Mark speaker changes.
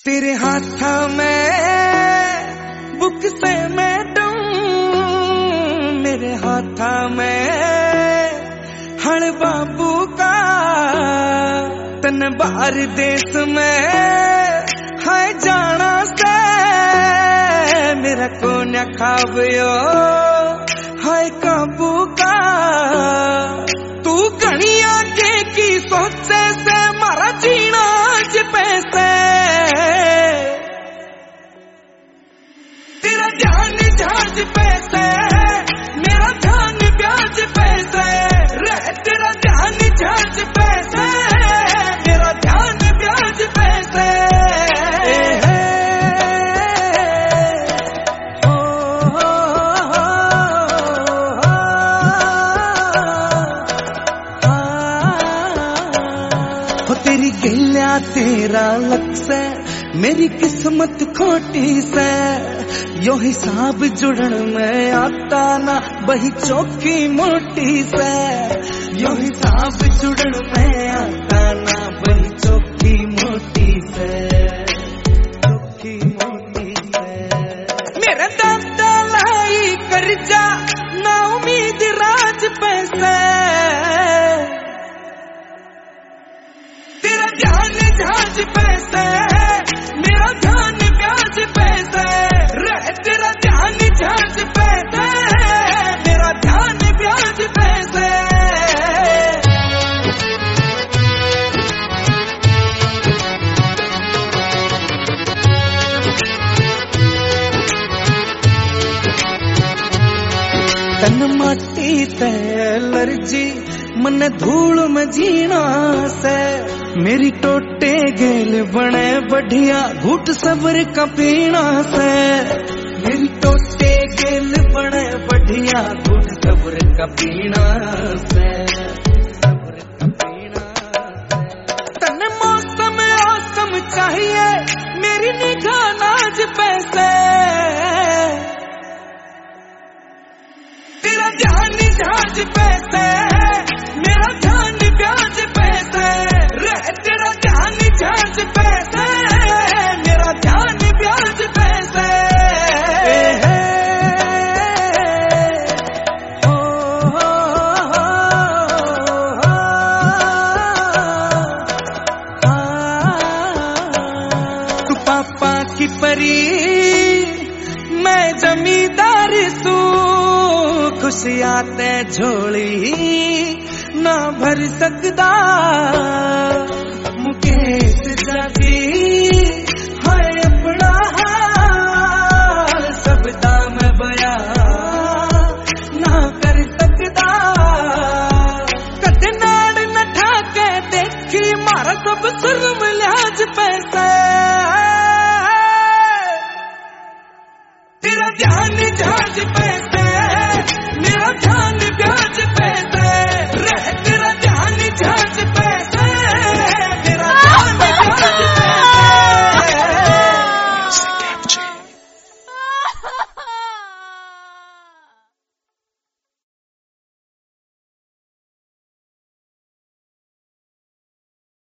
Speaker 1: तेरे हाथ में बुक से मैडम, मेरे हाथ में हण बाबू का। तन बाहर देश में है जाना से, मेरा कोन खावियो है काबू का। तू घनी आगे की सोचे से मारा जीना ज पैसे। तेरा ध्यान जहाज पैसे, मेरा ध्यान ब्याज पैसे। रह तेरा ध्यान जहाज पैसे, मेरा ध्यान ब्याज पैसे। हो तेरी गिल्या तेरा लक्ष्य, मेरी किस्मत खोटी से। यो हिसाब जुड़न में आता ना बही चौकी मोटी से। यो हिसाब जुड़न में आता ना बही चौकी मोटी से। चौकी मोटी से मेरे दादा लाई कर्जा ना उम्मीद राज पैसे। तेरा ध्यान जहाज पैसे, मेरा ध्यान ब्याज पैसे। रह तेरा ध्यान जहाज पैसे, मेरा ध्यान ब्याज पैसे। तन माटी ते एलर्जी, मन धूल में जीना से। मेरी टोटे गेल बने बढ़िया, घुट सब्र का पीना से। मेरी टोटे गेल बने बढ़िया, घुट सब्र का पीना से। सब्र का पीना से। तन मौसम आसम चाहिए, मेरी निगाह नाज पैसे। तेरा ध्यान जहाज पैसे, मेरा ध्यान ब्याज पैसे। रह तेरा ध्यान जहाज पैसे, मेरा ध्यान ब्याज पैसे। तू पापा की परी, मैं जमींदार सू। खुशियां ते झोली ना भर सकदा। मुकेश जाती है अपना हाल, सबदा मैं बया ना कर सकदा। कद नाड़ न ठाके देखी मारा सब सुरम लिहाज पैसे। तेरा ध्यान जहाज